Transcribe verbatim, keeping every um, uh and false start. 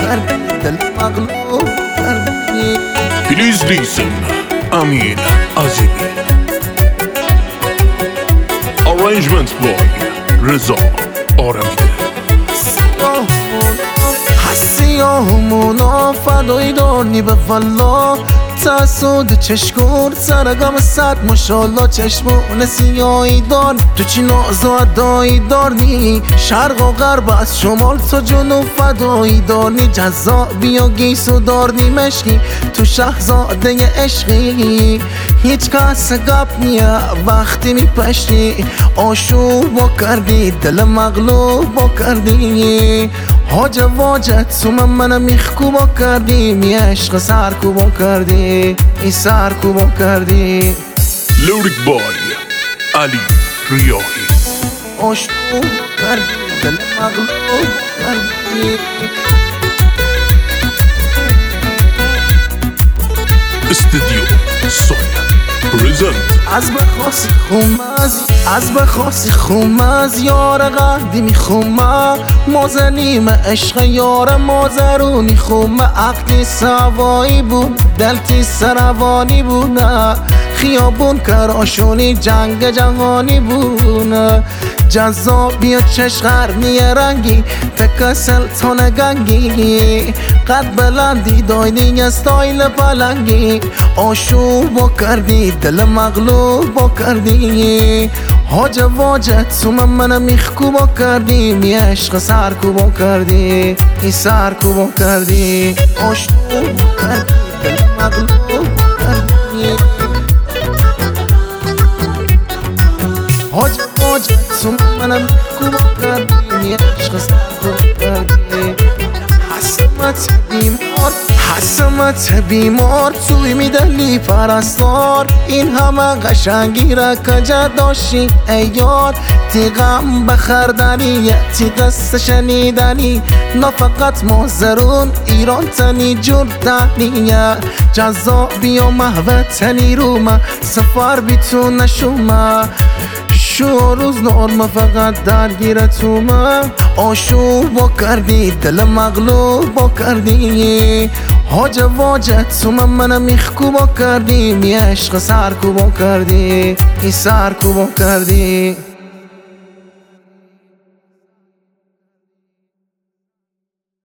کردی دل مغلوب کردی. Please listen امین عظیمی. Arrangement by رضا آرمیده. هستی همونا فدایی دارنی به والله، تسود چشکور سرگم صد ماشالله. چشمون سیایی دار تو چی نازو ادایی دارنی، شرق و غرب از شمال تا جنوب فدایی دارنی. جذابی و گیسو دارنی مشکی تو شهزاده عشقی، هیچ کس گپ نیه وقتی میپشتی. آشوب با کردی دل مغلوب با کردی، حاج واجت سوم منم میخکو با کردی. می عشق سرکو با کردی، این سرکو با کردی. Lyric by علی ریاحی. آشوب کردی دل مغلوب کردی. استودیو سویا پرزنت. از بخواست خومز از بخواست خومز یار قدی میخومه، مازنیم عشق یار مازرونی خومه. عقدی سوایی بود دلتی سروانی بود، خیابون کراشونی جنگ جهانی بود. جذابی و چشقرنی رنگی تک سلطان گنگی، قد بلندی داینی استایل پلنگی. آشوب با کردی دل مغلوب با کردی، حاج واجت سوم منم میخکو با کردی. می عشق سرکو با کردی، این سرکو با کردی. آشوب با کردی دل مغلوب با کردی، حاج واجت سوم منم میخکو با کردی. می عشق سرکو با کردی. حسمت بیمار حسمت بیمار توی میدلی پرستار، این همه قشنگی را کجا داشتی ای یار. تیغم بخردنی تی دست شنیدنی، نه فقط مازرون ایران تنی جردنیه. جذابی و محوطنی رومه سفر بی تو نشومه، شو روز نرمه فقط درگیر تومه. آشوب با کردی دل مغلوب با کردی، حاج واجت سوم منم میخکو با کردی. می عشق سرکو با کردی، این سرکو با کردی.